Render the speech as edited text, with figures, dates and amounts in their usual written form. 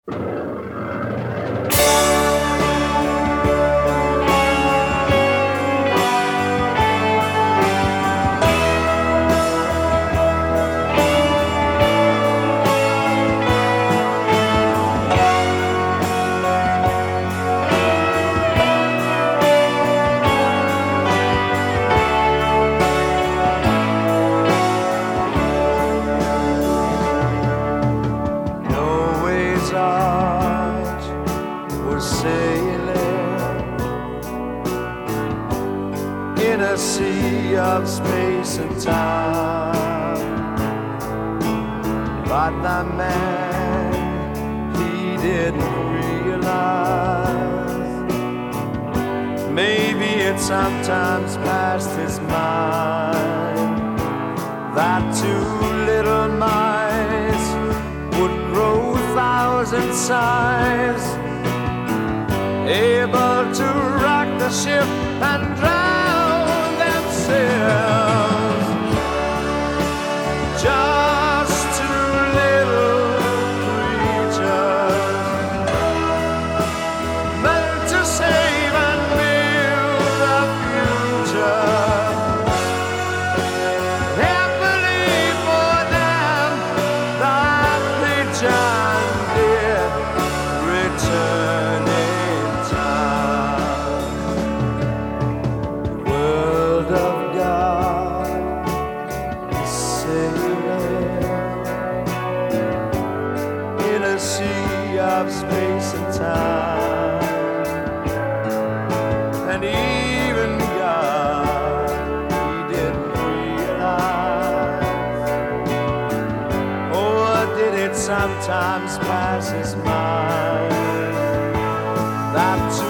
Of space and time, but the man, he didn't realize. Maybe it sometimes passed his mind that two little mice would grow 1,000 size, able to rock the ship and drown themselves. Just two little creatures meant to save and build a future. Happily for them, the happy John did return in time. The world of God is sailing in a sea of space and time, and even God, he didn't realize, or did it sometimes pass his mind, that